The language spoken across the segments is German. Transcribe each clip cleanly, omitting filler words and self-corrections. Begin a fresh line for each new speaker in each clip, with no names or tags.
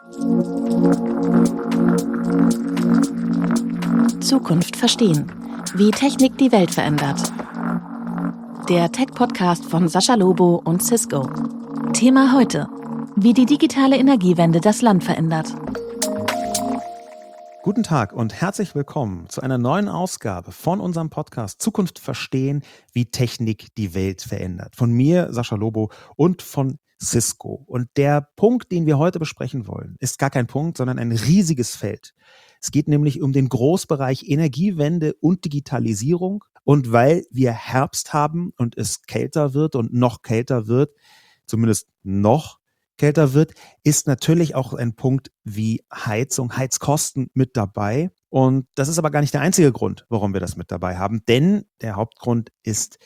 Zukunft verstehen. Wie Technik die Welt verändert. Der Tech-Podcast von Sascha Lobo und Cisco. Thema heute: Wie die digitale Energiewende das Land verändert.
Guten Tag und herzlich willkommen zu einer neuen Ausgabe von unserem Podcast Zukunft verstehen, wie Technik die Welt verändert. Von mir, Sascha Lobo, und von Cisco. Und der Punkt, den wir heute besprechen wollen, ist gar kein Punkt, sondern ein riesiges Feld. Es geht nämlich um den Großbereich Energiewende und Digitalisierung. Und weil wir Herbst haben und es kälter wird und noch kälter wird, zumindest noch kälter wird, ist natürlich auch ein Punkt wie Heizung, Heizkosten mit dabei. Und das ist aber gar nicht der einzige Grund, warum wir das mit dabei haben. Denn der Hauptgrund sind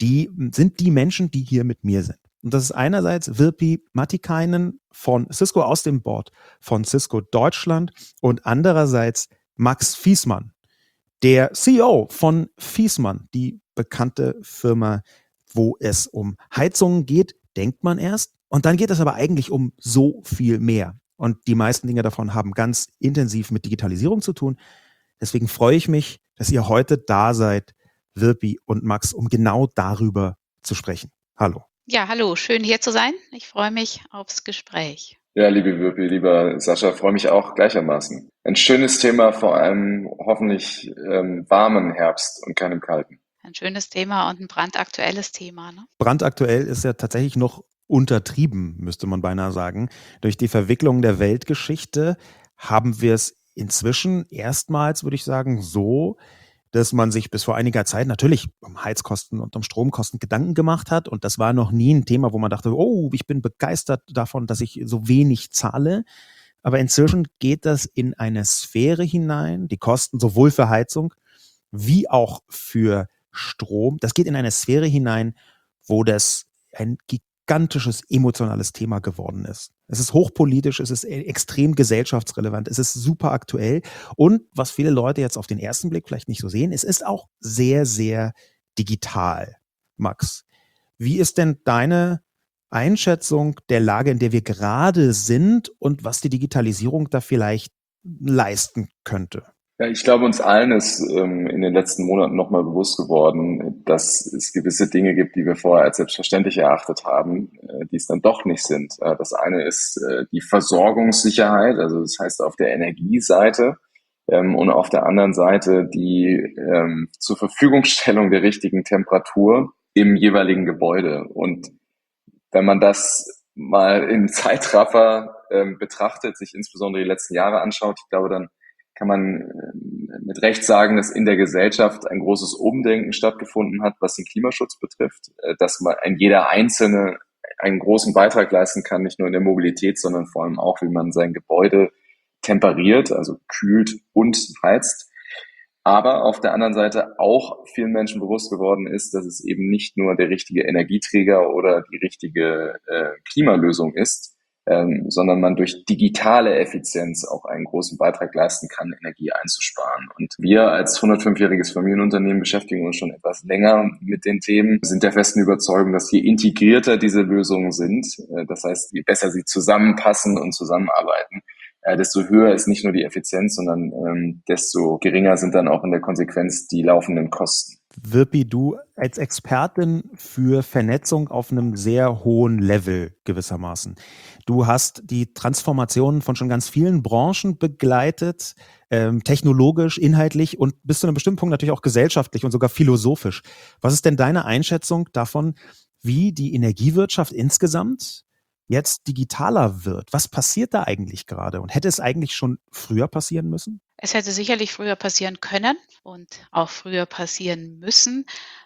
die Menschen, die hier mit mir sind. Und das ist einerseits Virpi Matikainen von Cisco aus dem Board von Cisco Deutschland und andererseits Max Viessmann, der CEO von Viessmann, die bekannte Firma, wo es um Heizungen geht, denkt man erst. Und dann geht es aber eigentlich um so viel mehr. Und die meisten Dinge davon haben ganz intensiv mit Digitalisierung zu tun. Deswegen freue ich mich, dass ihr heute da seid, Virpi und Max, um genau darüber zu sprechen. Hallo.
Ja, hallo, schön hier zu sein. Ich freue mich aufs Gespräch.
Ja, liebe Wirpi, lieber Sascha, freue mich auch gleichermaßen. Ein schönes Thema, vor allem hoffentlich warmen Herbst und keinem kalten.
Ein schönes Thema und ein brandaktuelles Thema, ne?
Brandaktuell ist ja tatsächlich noch untertrieben, müsste man beinahe sagen. Durch die Verwicklung der Weltgeschichte haben wir es inzwischen erstmals, würde ich sagen, so, dass man sich bis vor einiger Zeit natürlich um Heizkosten und um Stromkosten Gedanken gemacht hat. Und das war noch nie ein Thema, wo man dachte, oh, ich bin begeistert davon, dass ich so wenig zahle. Aber inzwischen geht das in eine Sphäre hinein, die Kosten sowohl für Heizung wie auch für Strom. Das geht in eine Sphäre hinein, wo das ein gigantisches emotionales Thema geworden ist. Es ist hochpolitisch, es ist extrem gesellschaftsrelevant, es ist super aktuell und was viele Leute jetzt auf den ersten Blick vielleicht nicht so sehen, es ist auch sehr, sehr digital. Max, wie ist denn deine Einschätzung der Lage, in der wir gerade sind und was die Digitalisierung da vielleicht leisten könnte?
Ja, ich glaube, uns allen ist in den letzten Monaten nochmal bewusst geworden, dass es gewisse Dinge gibt, die wir vorher als selbstverständlich erachtet haben, die es dann doch nicht sind. Das eine ist die Versorgungssicherheit, also das heißt auf der Energieseite und auf der anderen Seite die zur Verfügungstellung der richtigen Temperatur im jeweiligen Gebäude. Und wenn man das mal in Zeitraffer betrachtet, sich insbesondere die letzten Jahre anschaut, ich glaube, dann kann man mit Recht sagen, dass in der Gesellschaft ein großes Umdenken stattgefunden hat, was den Klimaschutz betrifft, dass jeder Einzelne einen großen Beitrag leisten kann, nicht nur in der Mobilität, sondern vor allem auch, wie man sein Gebäude temperiert, also kühlt und heizt. Aber auf der anderen Seite auch vielen Menschen bewusst geworden ist, dass es eben nicht nur der richtige Energieträger oder die richtige Klimalösung ist, sondern man durch digitale Effizienz auch einen großen Beitrag leisten kann, Energie einzusparen. Und wir als 105-jähriges Familienunternehmen beschäftigen uns schon etwas länger mit den Themen, sind der festen Überzeugung, dass je integrierter diese Lösungen sind, das heißt, je besser sie zusammenpassen und zusammenarbeiten, desto höher ist nicht nur die Effizienz, sondern desto geringer sind dann auch in der Konsequenz die laufenden Kosten.
Virpi, du als Expertin für Vernetzung auf einem sehr hohen Level gewissermaßen. Du hast die Transformationen von schon ganz vielen Branchen begleitet, technologisch, inhaltlich und bis zu einem bestimmten Punkt natürlich auch gesellschaftlich und sogar philosophisch. Was ist denn deine Einschätzung davon, wie die Energiewirtschaft insgesamt jetzt digitaler wird? Was passiert da eigentlich gerade? Und hätte es eigentlich schon früher passieren müssen?
Es hätte sicherlich früher passieren können und auch früher passieren müssen.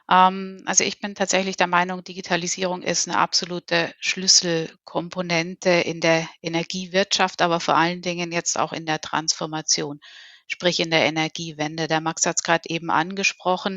Also ich bin tatsächlich der Meinung, Digitalisierung ist eine absolute Schlüsselkomponente in der Energiewirtschaft, aber vor allen Dingen jetzt auch in der Transformation, sprich in der Energiewende. Der Max hat es gerade eben angesprochen.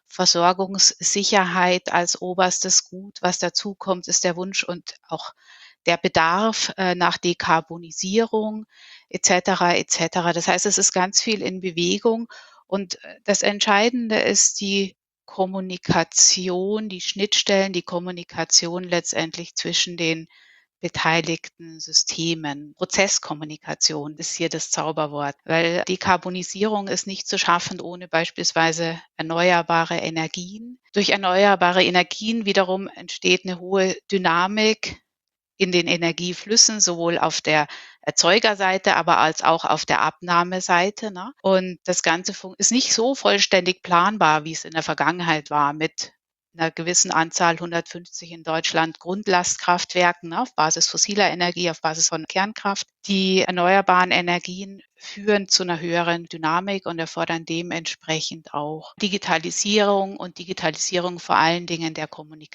Versorgungssicherheit als oberstes Gut. Was dazu kommt, ist der Wunsch und auch der Bedarf nach Dekarbonisierung et cetera, et cetera. Das heißt, es ist ganz viel in Bewegung und das Entscheidende ist die Kommunikation, die Schnittstellen, die Kommunikation letztendlich zwischen den beteiligten Systemen. Prozesskommunikation ist hier das Zauberwort, weil Dekarbonisierung ist nicht zu schaffen ohne beispielsweise erneuerbare Energien. Durch erneuerbare Energien wiederum entsteht eine hohe Dynamik in den Energieflüssen, sowohl auf der Erzeugerseite, aber als auch auf der Abnahmeseite, ne? Und das Ganze ist nicht so vollständig planbar, wie es in der Vergangenheit war, mit einer gewissen Anzahl, 150 in Deutschland, Grundlastkraftwerken, ne, auf Basis fossiler Energie, auf Basis von Kernkraft. Die erneuerbaren Energien führen zu einer höheren Dynamik und erfordern dementsprechend auch Digitalisierung und Digitalisierung vor allen Dingen der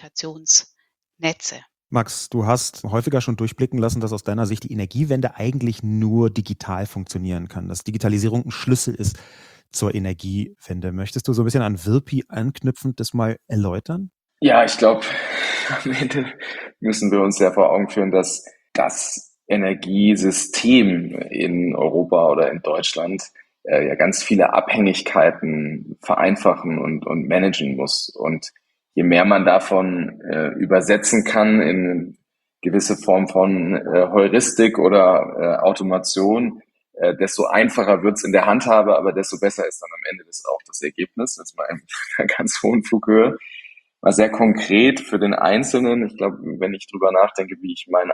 Kommunikationsnetze.
Max, du hast häufiger schon durchblicken lassen, dass aus deiner Sicht die Energiewende eigentlich nur digital funktionieren kann, dass Digitalisierung ein Schlüssel ist zur Energiewende. Möchtest du so ein bisschen an Wirpi anknüpfend das mal erläutern?
Ja, ich glaube, am Ende müssen wir uns ja vor Augen führen, dass das Energiesystem in Europa oder in Deutschland ja ganz viele Abhängigkeiten vereinfachen und managen muss. Und je mehr man davon übersetzen kann in gewisse Form von Heuristik oder Automation, desto einfacher wird's in der Handhabe, aber desto besser ist dann am Ende auch das Ergebnis. Das ist mal in einer ganz hohen Flughöhe. Mal sehr konkret für den Einzelnen. Ich glaube, wenn ich drüber nachdenke, wie ich meine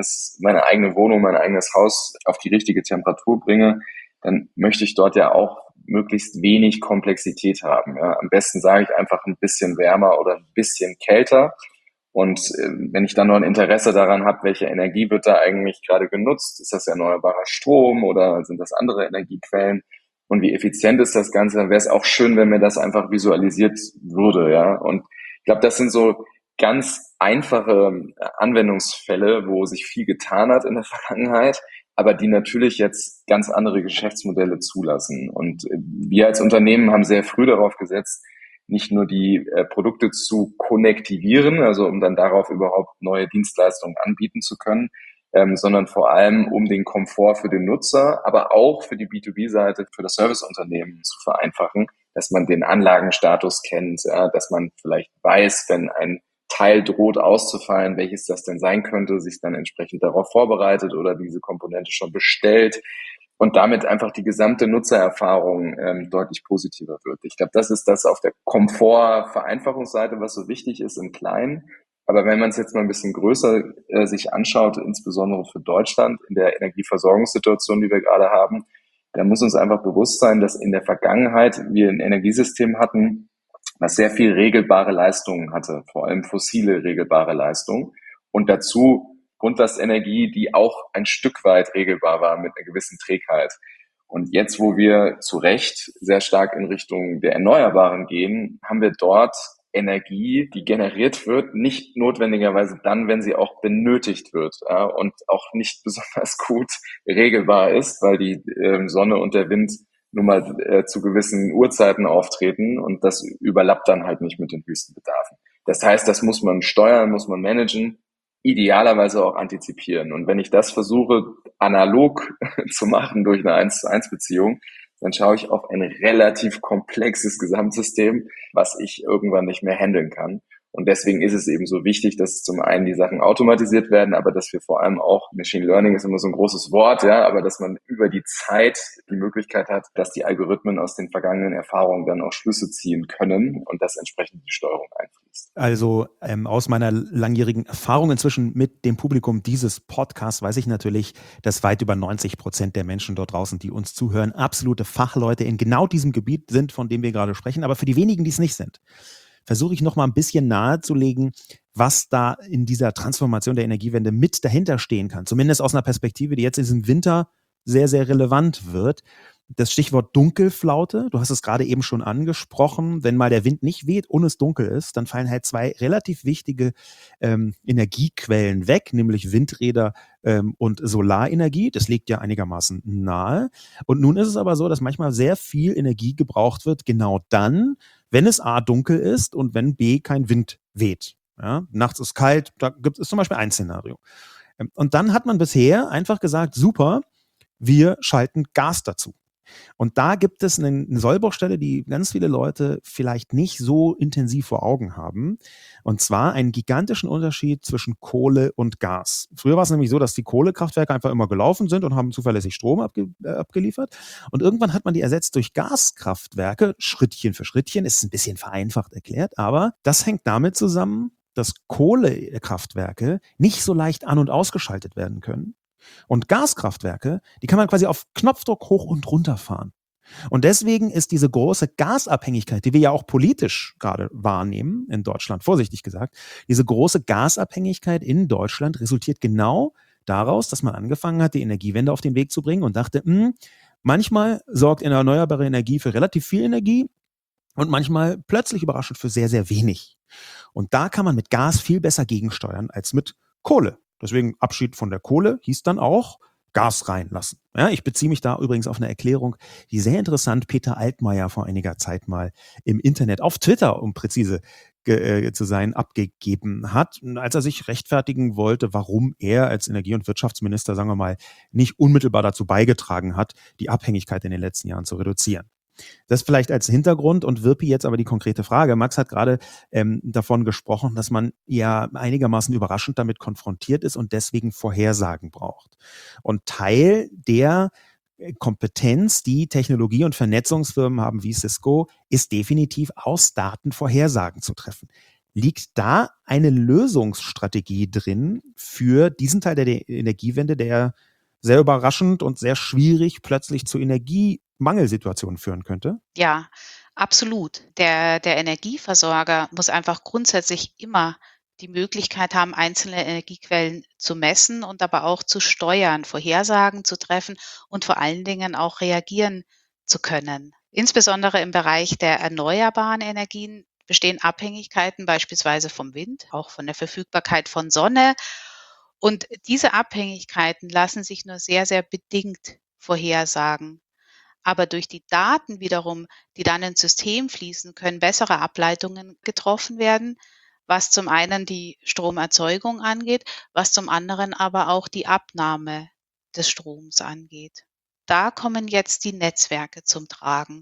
eigene Wohnung, mein eigenes Haus auf die richtige Temperatur bringe, dann möchte ich dort ja auch möglichst wenig Komplexität haben. Ja. Am besten sage ich einfach ein bisschen wärmer oder ein bisschen kälter. Und wenn ich dann noch ein Interesse daran habe, welche Energie wird da eigentlich gerade genutzt, ist das erneuerbarer Strom oder sind das andere Energiequellen? Und wie effizient ist das Ganze? Dann wäre es auch schön, wenn mir das einfach visualisiert würde, ja. Und ich glaube, das sind so ganz einfache Anwendungsfälle, wo sich viel getan hat in der Vergangenheit, aber die natürlich jetzt ganz andere Geschäftsmodelle zulassen. Und wir als Unternehmen haben sehr früh darauf gesetzt, nicht nur die Produkte zu konnektivieren, also um dann darauf überhaupt neue Dienstleistungen anbieten zu können, sondern vor allem um den Komfort für den Nutzer, aber auch für die B2B-Seite, für das Serviceunternehmen zu vereinfachen, dass man den Anlagenstatus kennt, dass man vielleicht weiß, wenn ein Teil droht auszufallen, welches das denn sein könnte, sich dann entsprechend darauf vorbereitet oder diese Komponente schon bestellt und damit einfach die gesamte Nutzererfahrung deutlich positiver wird. Ich glaube, das ist das auf der Komfort-Vereinfachungsseite, was so wichtig ist im Kleinen. Aber wenn man es jetzt mal ein bisschen größer sich anschaut, insbesondere für Deutschland in der Energieversorgungssituation, die wir gerade haben, dann muss uns einfach bewusst sein, dass in der Vergangenheit wir ein Energiesystem hatten, was sehr viel regelbare Leistungen hatte, vor allem fossile regelbare Leistungen und dazu Grundlastenergie, die auch ein Stück weit regelbar war mit einer gewissen Trägheit. Und jetzt, wo wir zu Recht sehr stark in Richtung der Erneuerbaren gehen, haben wir dort Energie, die generiert wird, nicht notwendigerweise dann, wenn sie auch benötigt wird, ja, und auch nicht besonders gut regelbar ist, weil die Sonne und der Wind nun mal zu gewissen Uhrzeiten auftreten und das überlappt dann halt nicht mit den höchsten Bedarfen. Das heißt, das muss man steuern, muss man managen, idealerweise auch antizipieren. Und wenn ich das versuche, analog zu machen durch eine 1:1 Beziehung, dann schaue ich auf ein relativ komplexes Gesamtsystem, was ich irgendwann nicht mehr handeln kann. Und deswegen ist es eben so wichtig, dass zum einen die Sachen automatisiert werden, aber dass wir vor allem auch, Machine Learning ist immer so ein großes Wort, ja, aber dass man über die Zeit die Möglichkeit hat, dass die Algorithmen aus den vergangenen Erfahrungen dann auch Schlüsse ziehen können und dass entsprechend die Steuerung einfließt.
Also aus meiner langjährigen Erfahrung inzwischen mit dem Publikum dieses Podcasts weiß ich natürlich, dass weit über 90% der Menschen dort draußen, die uns zuhören, absolute Fachleute in genau diesem Gebiet sind, von dem wir gerade sprechen. Aber für die wenigen, die es nicht sind, versuche ich noch mal ein bisschen nahezulegen, was da in dieser Transformation der Energiewende mit dahinter stehen kann. Zumindest aus einer Perspektive, die jetzt in diesem Winter sehr, sehr relevant wird. Das Stichwort Dunkelflaute, du hast es gerade eben schon angesprochen, wenn mal der Wind nicht weht und es dunkel ist, dann fallen halt zwei relativ wichtige Energiequellen weg, nämlich Windräder und Solarenergie. Das liegt ja einigermaßen nahe. Und nun ist es aber so, dass manchmal sehr viel Energie gebraucht wird, genau dann, wenn es A dunkel ist und wenn B kein Wind weht. Ja, nachts ist kalt, da gibt es zum Beispiel ein Szenario. Und dann hat man bisher einfach gesagt, super, wir schalten Gas dazu. Und da gibt es eine Sollbruchstelle, die ganz viele Leute vielleicht nicht so intensiv vor Augen haben. Und zwar einen gigantischen Unterschied zwischen Kohle und Gas. Früher war es nämlich so, dass die Kohlekraftwerke einfach immer gelaufen sind und haben zuverlässig Strom abgeliefert. Und irgendwann hat man die ersetzt durch Gaskraftwerke, Schrittchen für Schrittchen. Ist ein bisschen vereinfacht erklärt, aber das hängt damit zusammen, dass Kohlekraftwerke nicht so leicht an- und ausgeschaltet werden können. Und Gaskraftwerke, die kann man quasi auf Knopfdruck hoch und runter fahren. Und deswegen ist diese große Gasabhängigkeit, die wir ja auch politisch gerade wahrnehmen in Deutschland, vorsichtig gesagt, diese große Gasabhängigkeit in Deutschland resultiert genau daraus, dass man angefangen hat, die Energiewende auf den Weg zu bringen und dachte, manchmal sorgt eine erneuerbare Energie für relativ viel Energie und manchmal plötzlich überraschend für sehr, sehr wenig. Und da kann man mit Gas viel besser gegensteuern als mit Kohle. Deswegen Abschied von der Kohle hieß dann auch Gas reinlassen. Ja, ich beziehe mich da übrigens auf eine Erklärung, die sehr interessant Peter Altmaier vor einiger Zeit mal im Internet, auf Twitter, um präzise zu sein, abgegeben hat, als er sich rechtfertigen wollte, warum er als Energie- und Wirtschaftsminister, sagen wir mal, nicht unmittelbar dazu beigetragen hat, die Abhängigkeit in den letzten Jahren zu reduzieren. Das vielleicht als Hintergrund und Wirpi jetzt aber die konkrete Frage. Max hat gerade davon gesprochen, dass man ja einigermaßen überraschend damit konfrontiert ist und deswegen Vorhersagen braucht. Und Teil der Kompetenz, die Technologie- und Vernetzungsfirmen haben wie Cisco, ist definitiv aus Daten Vorhersagen zu treffen. Liegt da eine Lösungsstrategie drin für diesen Teil der Energiewende, der sehr überraschend und sehr schwierig plötzlich zu Energiemangelsituationen führen könnte?
Ja, absolut. Der Energieversorger muss einfach grundsätzlich immer die Möglichkeit haben, einzelne Energiequellen zu messen und aber auch zu steuern, Vorhersagen zu treffen und vor allen Dingen auch reagieren zu können. Insbesondere im Bereich der erneuerbaren Energien bestehen Abhängigkeiten beispielsweise vom Wind, auch von der Verfügbarkeit von Sonne. Und diese Abhängigkeiten lassen sich nur sehr, sehr bedingt vorhersagen. Aber durch die Daten wiederum, die dann ins System fließen, können bessere Ableitungen getroffen werden, was zum einen die Stromerzeugung angeht, was zum anderen aber auch die Abnahme des Stroms angeht. Da kommen jetzt die Netzwerke zum Tragen.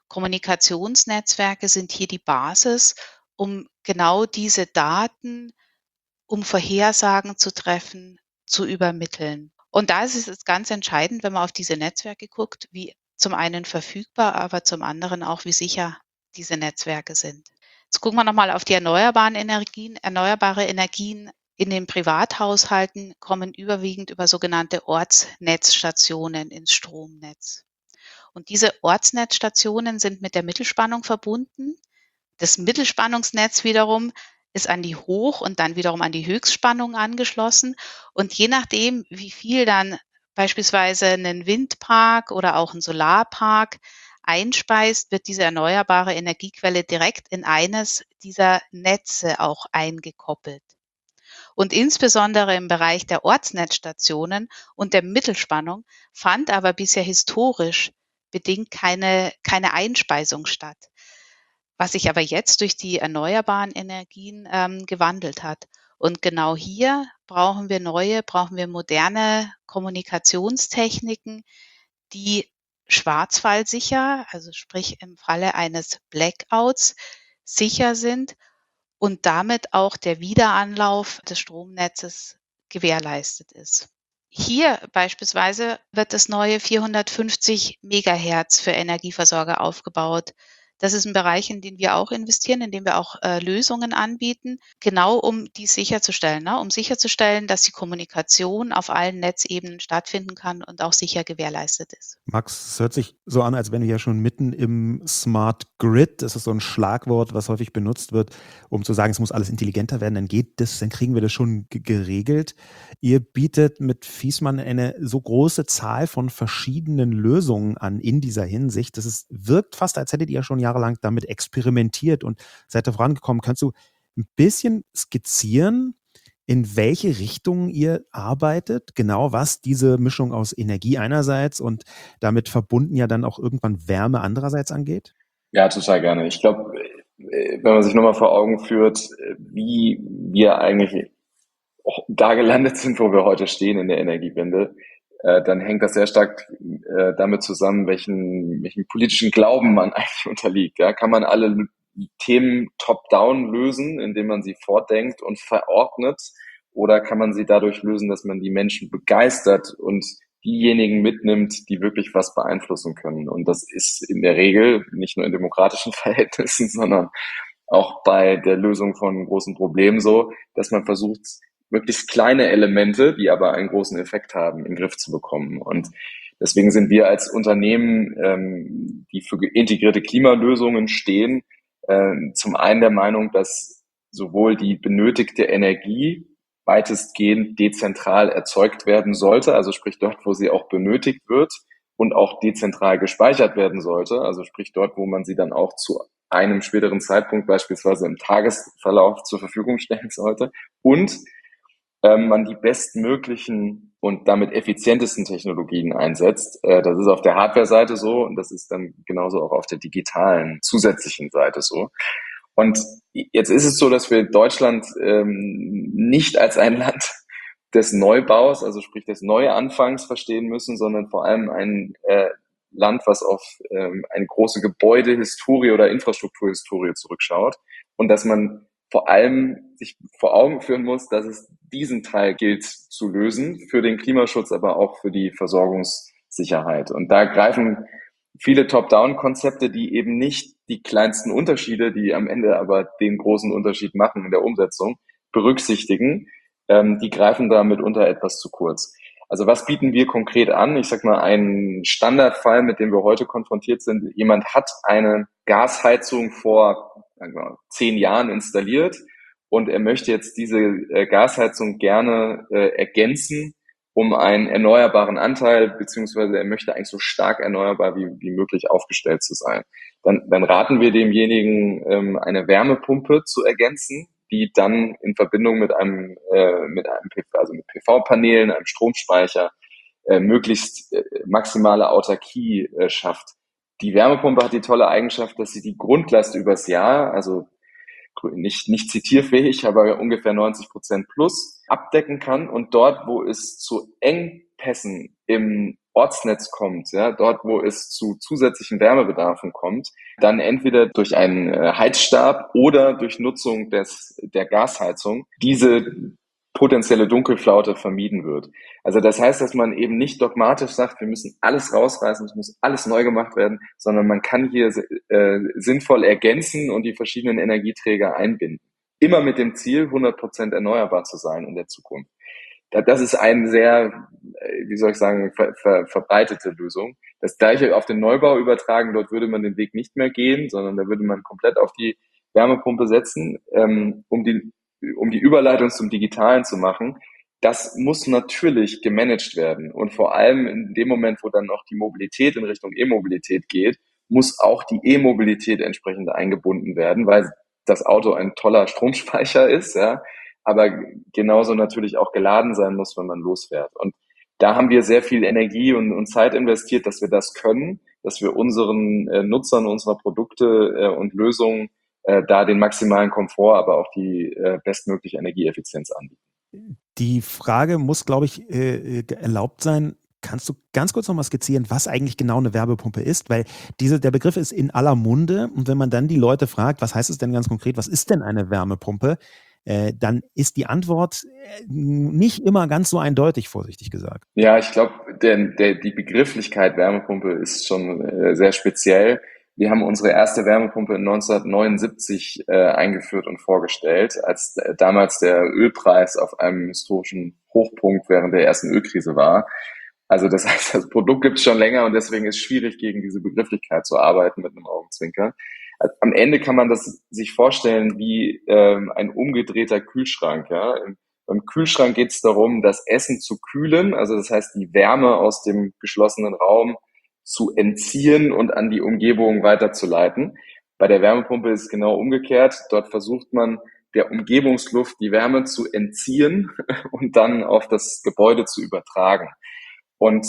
Kommunikationsnetzwerke sind hier die Basis, um genau diese Daten, um Vorhersagen zu treffen, zu übermitteln. Und da ist es jetzt ganz entscheidend, wenn man auf diese Netzwerke guckt, wie zum einen verfügbar, aber zum anderen auch, wie sicher diese Netzwerke sind. Jetzt gucken wir nochmal auf die erneuerbaren Energien. Erneuerbare Energien in den Privathaushalten kommen überwiegend über sogenannte Ortsnetzstationen ins Stromnetz. Und diese Ortsnetzstationen sind mit der Mittelspannung verbunden. Das Mittelspannungsnetz wiederum ist an die Hoch- und dann wiederum an die Höchstspannung angeschlossen. Und je nachdem, wie viel dann beispielsweise ein Windpark oder auch ein Solarpark einspeist, wird diese erneuerbare Energiequelle direkt in eines dieser Netze auch eingekoppelt. Und insbesondere im Bereich der Ortsnetzstationen und der Mittelspannung fand aber bisher historisch bedingt keine Einspeisung statt, was sich aber jetzt durch die erneuerbaren Energien gewandelt hat. Und genau hier brauchen wir moderne Kommunikationstechniken, die schwarzfallsicher, also sprich im Falle eines Blackouts, sicher sind und damit auch der Wiederanlauf des Stromnetzes gewährleistet ist. Hier beispielsweise wird das neue 450 Megahertz für Energieversorger aufgebaut. Das ist ein Bereich, in den wir auch investieren, in dem wir auch Lösungen anbieten, genau um dies sicherzustellen, ne? Um sicherzustellen, dass die Kommunikation auf allen Netzebenen stattfinden kann und auch sicher gewährleistet ist.
Max, es hört sich so an, als wären wir ja schon mitten im Smart Grid. Das ist so ein Schlagwort, was häufig benutzt wird, um zu sagen, es muss alles intelligenter werden. Dann geht das, dann kriegen wir das schon geregelt. Ihr bietet mit Viessmann eine so große Zahl von verschiedenen Lösungen an in dieser Hinsicht. Wirkt fast, als hättet ihr ja schon jahrelang damit experimentiert und seid da vorangekommen. Kannst du ein bisschen skizzieren, in welche Richtung ihr arbeitet, genau was diese Mischung aus Energie einerseits und damit verbunden ja dann auch irgendwann Wärme andererseits angeht?
Ja, total gerne. Ich glaube, wenn man sich nochmal vor Augen führt, wie wir eigentlich auch da gelandet sind, wo wir heute stehen in der Energiewende, dann hängt das sehr stark damit zusammen, welchen politischen Glauben man eigentlich unterliegt. Ja? Kann man alle Themen top-down lösen, indem man sie fortdenkt und verordnet, oder kann man sie dadurch lösen, dass man die Menschen begeistert und diejenigen mitnimmt, die wirklich was beeinflussen können? Und das ist in der Regel nicht nur in demokratischen Verhältnissen, sondern auch bei der Lösung von großen Problemen so, dass man versucht, möglichst kleine Elemente, die aber einen großen Effekt haben, in den Griff zu bekommen. Und deswegen sind wir als Unternehmen, die für integrierte Klimalösungen stehen, zum einen der Meinung, dass sowohl die benötigte Energie weitestgehend dezentral erzeugt werden sollte, also sprich dort, wo sie auch benötigt wird, und auch dezentral gespeichert werden sollte, also sprich dort, wo man sie dann auch zu einem späteren Zeitpunkt beispielsweise im Tagesverlauf zur Verfügung stellen sollte, und man die bestmöglichen und damit effizientesten Technologien einsetzt. Das ist auf der Hardware-Seite so, und das ist dann genauso auch auf der digitalen zusätzlichen Seite so. Und jetzt ist es so, dass wir Deutschland nicht als ein Land des Neubaus, also sprich des Neuanfangs verstehen müssen, sondern vor allem ein Land, was auf eine große Gebäudehistorie oder Infrastrukturhistorie zurückschaut, und dass man vor allem sich vor Augen führen muss, dass es diesen Teil gilt zu lösen, für den Klimaschutz, aber auch für die Versorgungssicherheit. Und da greifen viele Top-Down-Konzepte, die eben nicht die kleinsten Unterschiede, die am Ende aber den großen Unterschied machen in der Umsetzung, berücksichtigen. Die greifen da mitunter etwas zu kurz. Also was bieten wir konkret an? Ich sag mal, ein Standardfall, mit dem wir heute konfrontiert sind: Jemand hat eine Gasheizung vor 10 Jahren installiert und er möchte jetzt diese Gasheizung gerne ergänzen um einen erneuerbaren Anteil, beziehungsweise er möchte eigentlich so stark erneuerbar wie möglich aufgestellt zu sein. Dann raten wir demjenigen, eine Wärmepumpe zu ergänzen, die dann in Verbindung mit einem also mit PV-Paneelen, einem Stromspeicher, möglichst maximale Autarkie schafft. Die Wärmepumpe hat die tolle Eigenschaft, dass sie die Grundlast übers Jahr, also nicht zitierfähig, aber ungefähr 90% plus abdecken kann, und dort, wo es zu Engpässen im Ortsnetz kommt, ja, dort, wo es zu zusätzlichen Wärmebedarfen kommt, dann entweder durch einen Heizstab oder durch Nutzung der Gasheizung diese potenzielle Dunkelflaute vermieden wird. Also das heißt, dass man eben nicht dogmatisch sagt, wir müssen alles rausreißen, es muss alles neu gemacht werden, sondern man kann hier sinnvoll ergänzen und die verschiedenen Energieträger einbinden. Immer mit dem Ziel, 100% erneuerbar zu sein in der Zukunft. Das ist eine sehr, wie soll ich sagen, verbreitete Lösung. Das Gleiche auf den Neubau übertragen, dort würde man den Weg nicht mehr gehen, sondern da würde man komplett auf die Wärmepumpe setzen, um die Überleitung zum Digitalen zu machen. Das muss natürlich gemanagt werden. Und vor allem in dem Moment, wo dann auch die Mobilität in Richtung E-Mobilität geht, muss auch die E-Mobilität entsprechend eingebunden werden, weil das Auto ein toller Stromspeicher ist, ja, aber genauso natürlich auch geladen sein muss, wenn man losfährt. Und da haben wir sehr viel Energie und Zeit investiert, dass wir das können, dass wir unseren Nutzern unserer Produkte und Lösungen da den maximalen Komfort, aber auch die bestmögliche Energieeffizienz anbieten.
Die Frage muss, glaube ich, erlaubt sein. Kannst du ganz kurz nochmal skizzieren, was eigentlich genau eine Wärmepumpe ist? Weil der Begriff ist in aller Munde, und wenn man dann die Leute fragt, was heißt es denn ganz konkret, was ist denn eine Wärmepumpe, dann ist die Antwort nicht immer ganz so eindeutig, vorsichtig gesagt.
Ja, ich glaube, die Begrifflichkeit Wärmepumpe ist schon sehr speziell. Wir haben unsere erste Wärmepumpe 1979 eingeführt und vorgestellt, als damals der Ölpreis auf einem historischen Hochpunkt während der ersten Ölkrise war. Also das heißt, das Produkt gibt es schon länger, und deswegen ist es schwierig, gegen diese Begrifflichkeit zu arbeiten mit einem Augenzwinkern. Also am Ende kann man das sich vorstellen wie ein umgedrehter Kühlschrank. Ja? Beim Kühlschrank geht es darum, das Essen zu kühlen, also das heißt, die Wärme aus dem geschlossenen Raum zu entziehen und an die Umgebung weiterzuleiten. Bei der Wärmepumpe ist es genau umgekehrt. Dort versucht man, der Umgebungsluft die Wärme zu entziehen und dann auf das Gebäude zu übertragen. Und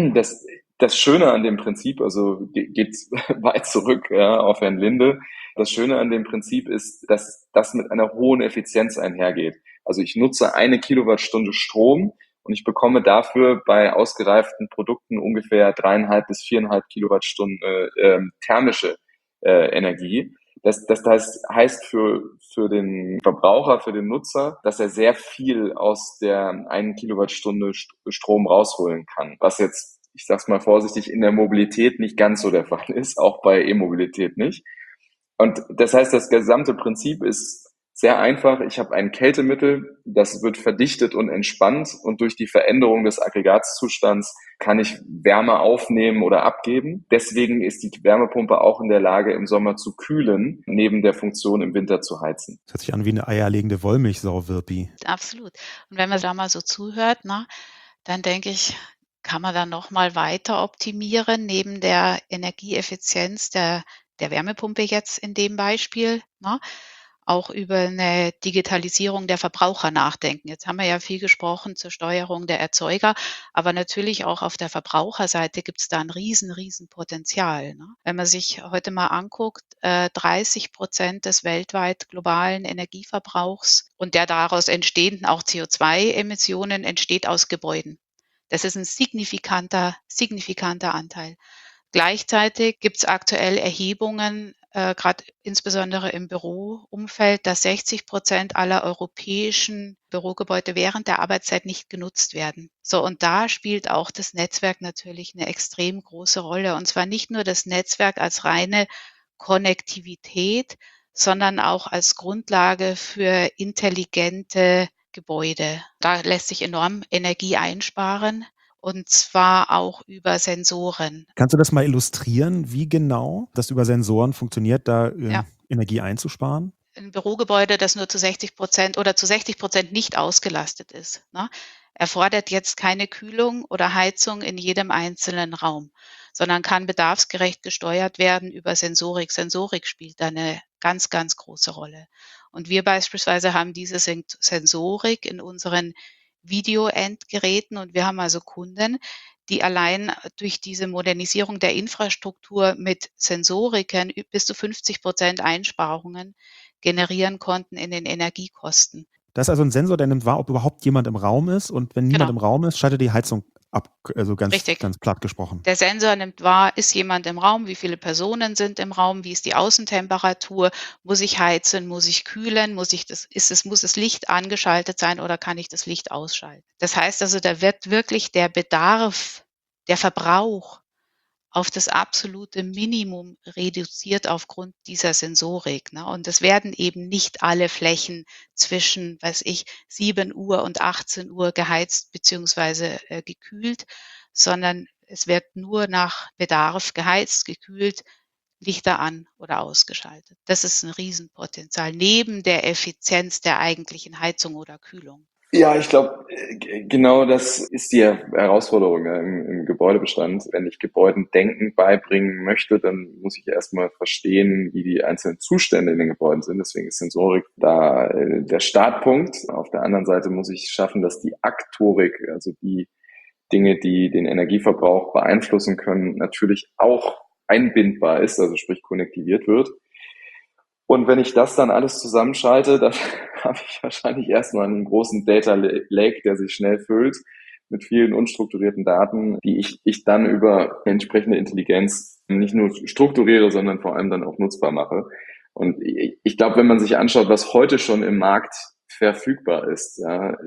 das Schöne an dem Prinzip, also geht weit zurück, ja, auf Herrn Linde. Das Schöne an dem Prinzip ist, dass das mit einer hohen Effizienz einhergeht. Also ich nutze 1 Kilowattstunde Strom, und ich bekomme dafür bei ausgereiften Produkten ungefähr 3,5 bis 4,5 Kilowattstunden thermische Energie. Das heißt für den Verbraucher, für den Nutzer, dass er sehr viel aus der 1 Kilowattstunde Strom rausholen kann, was jetzt, ich sag's mal vorsichtig, in der Mobilität nicht ganz so der Fall ist, auch bei E-Mobilität nicht. Und das heißt, das gesamte Prinzip ist sehr einfach. Ich habe ein Kältemittel, das wird verdichtet und entspannt, und durch die Veränderung des Aggregatzustands kann ich Wärme aufnehmen oder abgeben. Deswegen ist die Wärmepumpe auch in der Lage, im Sommer zu kühlen, neben der Funktion im Winter zu heizen.
Das hört sich an wie eine eierlegende Wollmilchsau, Wirpi.
Absolut. Und wenn man da mal so zuhört, dann denke ich, kann man dann noch mal weiter optimieren, neben der Energieeffizienz der Wärmepumpe jetzt in dem Beispiel, auch über eine Digitalisierung der Verbraucher nachdenken. Jetzt haben wir ja viel gesprochen zur Steuerung der Erzeuger, aber natürlich auch auf der Verbraucherseite gibt es da ein riesen Potenzial, ne? Wenn man sich heute mal anguckt, 30% des weltweit globalen Energieverbrauchs und der daraus entstehenden auch CO2-Emissionen entsteht aus Gebäuden. Das ist ein signifikanter Anteil. Gleichzeitig gibt es aktuell Erhebungen, gerade insbesondere im Büroumfeld, dass 60% aller europäischen Bürogebäude während der Arbeitszeit nicht genutzt werden. So, und da spielt auch das Netzwerk natürlich eine extrem große Rolle. Und zwar nicht nur das Netzwerk als reine Konnektivität, sondern auch als Grundlage für intelligente Gebäude. Da lässt sich enorm Energie einsparen. Und zwar auch über Sensoren.
Kannst du das mal illustrieren, wie genau das über Sensoren funktioniert, da
Ja.
Energie einzusparen?
Ein Bürogebäude, das nur zu 60% oder zu 60% nicht ausgelastet ist, erfordert jetzt keine Kühlung oder Heizung in jedem einzelnen Raum, sondern kann bedarfsgerecht gesteuert werden über Sensorik. Sensorik spielt da eine ganz große Rolle. Und wir beispielsweise haben diese Sensorik in unseren Video-Endgeräten, und wir haben also Kunden, die allein durch diese Modernisierung der Infrastruktur mit Sensoriken bis zu 50% Einsparungen generieren konnten in den Energiekosten.
Das ist also ein Sensor, der nimmt wahr, ob überhaupt jemand im Raum ist, und wenn niemand im Raum ist, schaltet die Heizung ab, also ganz platt gesprochen.
Der Sensor nimmt wahr, ist jemand im Raum, wie viele Personen sind im Raum, wie ist die Außentemperatur, muss ich heizen, muss ich kühlen, muss das Licht angeschaltet sein oder kann ich das Licht ausschalten? Das heißt also, da wird wirklich der Bedarf, der Verbrauch auf das absolute Minimum reduziert aufgrund dieser Sensorik, Und es werden eben nicht alle Flächen zwischen, 7 Uhr und 18 Uhr geheizt beziehungsweise gekühlt, sondern es wird nur nach Bedarf geheizt, gekühlt, Lichter an oder ausgeschaltet. Das ist ein Riesenpotenzial neben der Effizienz der eigentlichen Heizung oder Kühlung.
Ja, ich glaube, genau das ist die Herausforderung im Gebäudebestand. Wenn ich Gebäuden Denken beibringen möchte, dann muss ich erstmal verstehen, wie die einzelnen Zustände in den Gebäuden sind. Deswegen ist Sensorik da der Startpunkt. Auf der anderen Seite muss ich schaffen, dass die Aktorik, also die Dinge, die den Energieverbrauch beeinflussen können, natürlich auch einbindbar ist, also sprich konnektiviert wird. Und wenn ich das dann alles zusammenschalte, dann habe ich wahrscheinlich erstmal einen großen Data Lake, der sich schnell füllt mit vielen unstrukturierten Daten, die ich dann über entsprechende Intelligenz nicht nur strukturiere, sondern vor allem dann auch nutzbar mache. Und ich glaube, wenn man sich anschaut, was heute schon im Markt verfügbar ist,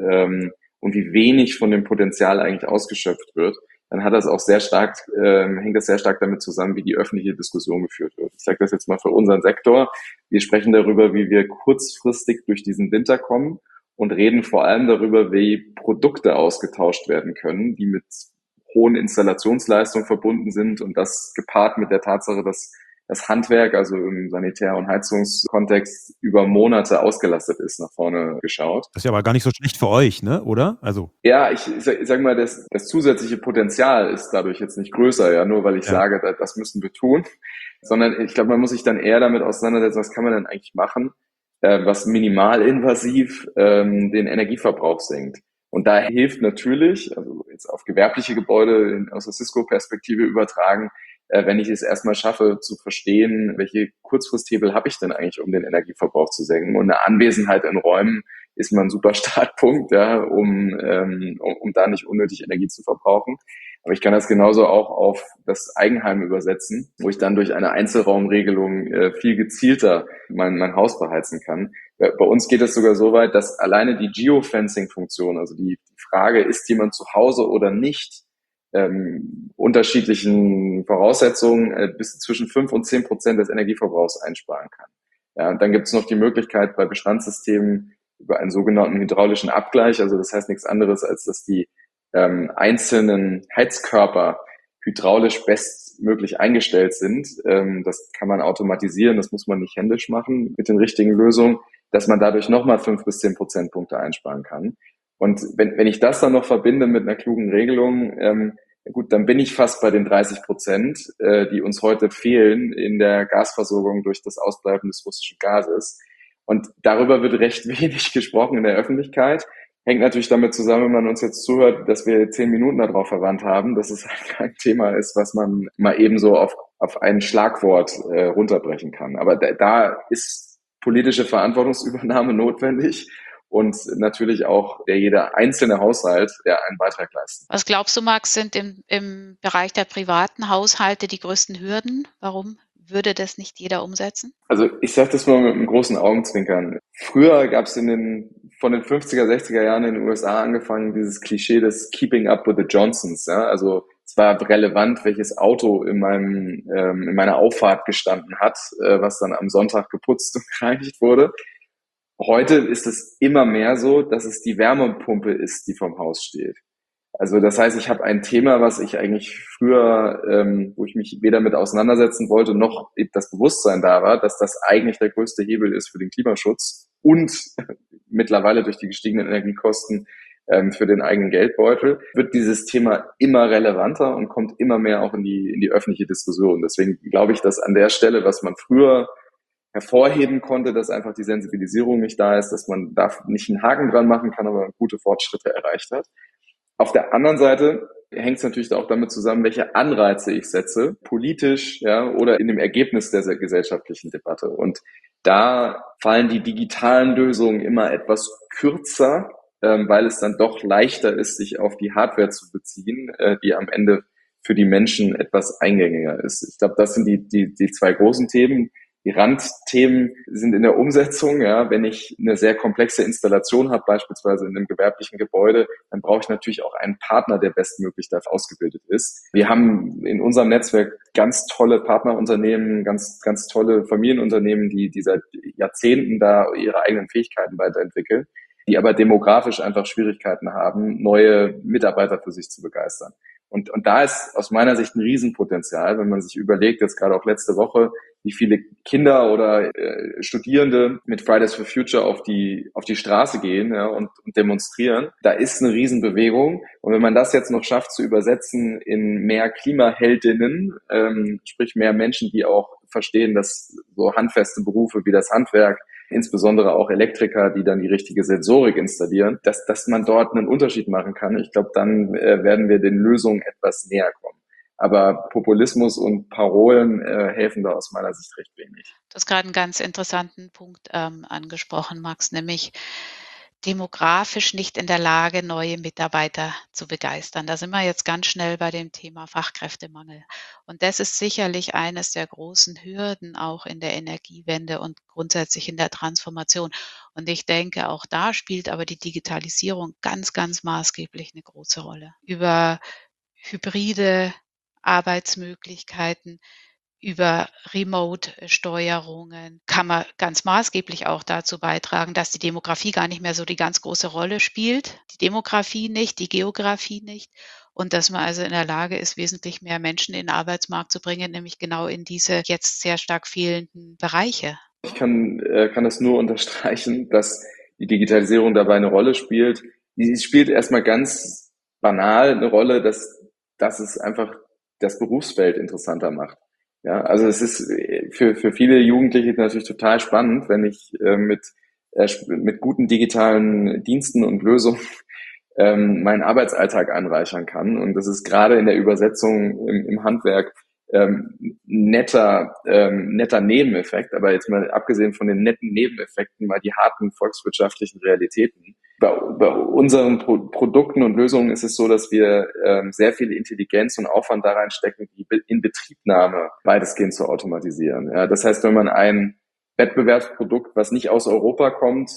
und wie wenig von dem Potenzial eigentlich ausgeschöpft wird, dann hat das auch hängt das sehr stark damit zusammen, wie die öffentliche Diskussion geführt wird. Ich sage das jetzt mal für unseren Sektor. Wir sprechen darüber, wie wir kurzfristig durch diesen Winter kommen und reden vor allem darüber, wie Produkte ausgetauscht werden können, die mit hohen Installationsleistungen verbunden sind, und das gepaart mit der Tatsache, dass das Handwerk, also im Sanitär- und Heizungskontext, über Monate ausgelastet ist, nach vorne geschaut.
Das ist ja aber gar nicht so schlecht für euch, ne? Oder? Also.
Ja, ich sag mal, das zusätzliche Potenzial ist dadurch jetzt nicht größer, nur weil ich sage, das müssen wir tun, sondern ich glaube, man muss sich dann eher damit auseinandersetzen, was kann man denn eigentlich machen, was minimalinvasiv den Energieverbrauch senkt. Und da hilft natürlich, also jetzt auf gewerbliche Gebäude aus der Cisco-Perspektive übertragen, wenn ich es erstmal schaffe zu verstehen, welche Kurzfristhebel habe ich denn eigentlich, um den Energieverbrauch zu senken. Und eine Anwesenheit in Räumen ist mal ein super Startpunkt, ja, um da nicht unnötig Energie zu verbrauchen. Aber ich kann das genauso auch auf das Eigenheim übersetzen, wo ich dann durch eine Einzelraumregelung viel gezielter mein Haus beheizen kann. Bei uns geht es sogar so weit, dass alleine die Geofencing-Funktion, also die Frage, ist jemand zu Hause oder nicht, unterschiedlichen Voraussetzungen bis zwischen 5 und 10% des Energieverbrauchs einsparen kann. Ja, und dann gibt es noch die Möglichkeit bei Bestandssystemen über einen sogenannten hydraulischen Abgleich, also das heißt nichts anderes, als dass die einzelnen Heizkörper hydraulisch bestmöglich eingestellt sind. Das kann man automatisieren, das muss man nicht händisch machen mit den richtigen Lösungen, dass man dadurch nochmal 5 bis 10 Prozentpunkte einsparen kann. Und wenn ich das dann noch verbinde mit einer klugen Regelung, gut, dann bin ich fast bei den 30%, die uns heute fehlen in der Gasversorgung durch das Ausbleiben des russischen Gases. Und darüber wird recht wenig gesprochen in der Öffentlichkeit. Hängt natürlich damit zusammen, wenn man uns jetzt zuhört, dass wir 10 Minuten darauf verwandt haben, dass es halt kein Thema ist, was man mal eben so auf ein Schlagwort runterbrechen kann. Aber da ist politische Verantwortungsübernahme notwendig und natürlich auch jeder einzelne Haushalt, der einen Beitrag leistet.
Was glaubst du, Max, sind im Bereich der privaten Haushalte die größten Hürden? Warum würde das nicht jeder umsetzen?
Also ich sage das mal mit einem großen Augenzwinkern. Früher gab es von den 50er, 60er Jahren in den USA angefangen, dieses Klischee des Keeping Up with the Johnsons. Ja? Also es war relevant, welches Auto in meiner Auffahrt gestanden hat, was dann am Sonntag geputzt und gereinigt wurde. Heute ist es immer mehr so, dass es die Wärmepumpe ist, die vom Haus steht. Also das heißt, ich habe ein Thema, was ich eigentlich früher, wo ich mich weder mit auseinandersetzen wollte, noch das Bewusstsein da war, dass das eigentlich der größte Hebel ist für den Klimaschutz und mittlerweile durch die gestiegenen Energiekosten für den eigenen Geldbeutel, wird dieses Thema immer relevanter und kommt immer mehr auch in die öffentliche Diskussion. Deswegen glaube ich, dass an der Stelle, was man früher hervorheben konnte, dass einfach die Sensibilisierung nicht da ist, dass man da nicht einen Haken dran machen kann, aber gute Fortschritte erreicht hat. Auf der anderen Seite hängt es natürlich auch damit zusammen, welche Anreize ich setze, politisch, ja, oder in dem Ergebnis der gesellschaftlichen Debatte. Und da fallen die digitalen Lösungen immer etwas kürzer, weil es dann doch leichter ist, sich auf die Hardware zu beziehen, die am Ende für die Menschen etwas eingängiger ist. Ich glaube, das sind die zwei großen Themen. Die Randthemen sind in der Umsetzung. Ja, wenn ich eine sehr komplexe Installation habe, beispielsweise in einem gewerblichen Gebäude, dann brauche ich natürlich auch einen Partner, der bestmöglich dafür ausgebildet ist. Wir haben in unserem Netzwerk ganz tolle Partnerunternehmen, ganz tolle Familienunternehmen, die seit Jahrzehnten da ihre eigenen Fähigkeiten weiterentwickeln, die aber demografisch einfach Schwierigkeiten haben, neue Mitarbeiter für sich zu begeistern. Und da ist aus meiner Sicht ein Riesenpotenzial, wenn man sich überlegt, jetzt gerade auch letzte Woche, wie viele Kinder oder Studierende mit Fridays for Future auf die Straße gehen, ja, und demonstrieren. Da ist eine Riesenbewegung. Und wenn man das jetzt noch schafft zu übersetzen in mehr Klimaheldinnen, sprich mehr Menschen, die auch verstehen, dass so handfeste Berufe wie das Handwerk, insbesondere auch Elektriker, die dann die richtige Sensorik installieren, dass man dort einen Unterschied machen kann. Ich glaube, dann werden wir den Lösungen etwas näher kommen. Aber Populismus und Parolen helfen da aus meiner Sicht recht wenig.
Du hast gerade einen ganz interessanten Punkt angesprochen, Max, nämlich demografisch nicht in der Lage, neue Mitarbeiter zu begeistern. Da sind wir jetzt ganz schnell bei dem Thema Fachkräftemangel. Und das ist sicherlich eines der großen Hürden auch in der Energiewende und grundsätzlich in der Transformation. Und ich denke, auch da spielt aber die Digitalisierung ganz, ganz maßgeblich eine große Rolle. Über hybride Arbeitsmöglichkeiten, über Remote-Steuerungen kann man ganz maßgeblich auch dazu beitragen, dass die Demografie gar nicht mehr so die ganz große Rolle spielt. Die Demografie nicht, die Geografie nicht. Und dass man also in der Lage ist, wesentlich mehr Menschen in den Arbeitsmarkt zu bringen, nämlich genau in diese jetzt sehr stark fehlenden Bereiche.
Ich kann das nur unterstreichen, dass die Digitalisierung dabei eine Rolle spielt. Sie spielt erstmal ganz banal eine Rolle, dass es einfach das Berufsfeld interessanter macht. Ja, also es ist für viele Jugendliche natürlich total spannend, wenn ich mit guten digitalen Diensten und Lösungen meinen Arbeitsalltag anreichern kann. Und das ist gerade in der Übersetzung im Handwerk netter Nebeneffekt, aber jetzt mal abgesehen von den netten Nebeneffekten, mal die harten volkswirtschaftlichen Realitäten. Bei unseren Produkten und Lösungen ist es so, dass wir sehr viel Intelligenz und Aufwand da reinstecken, die Inbetriebnahme weitestgehend zu automatisieren. Ja, das heißt, wenn man ein Wettbewerbsprodukt, was nicht aus Europa kommt,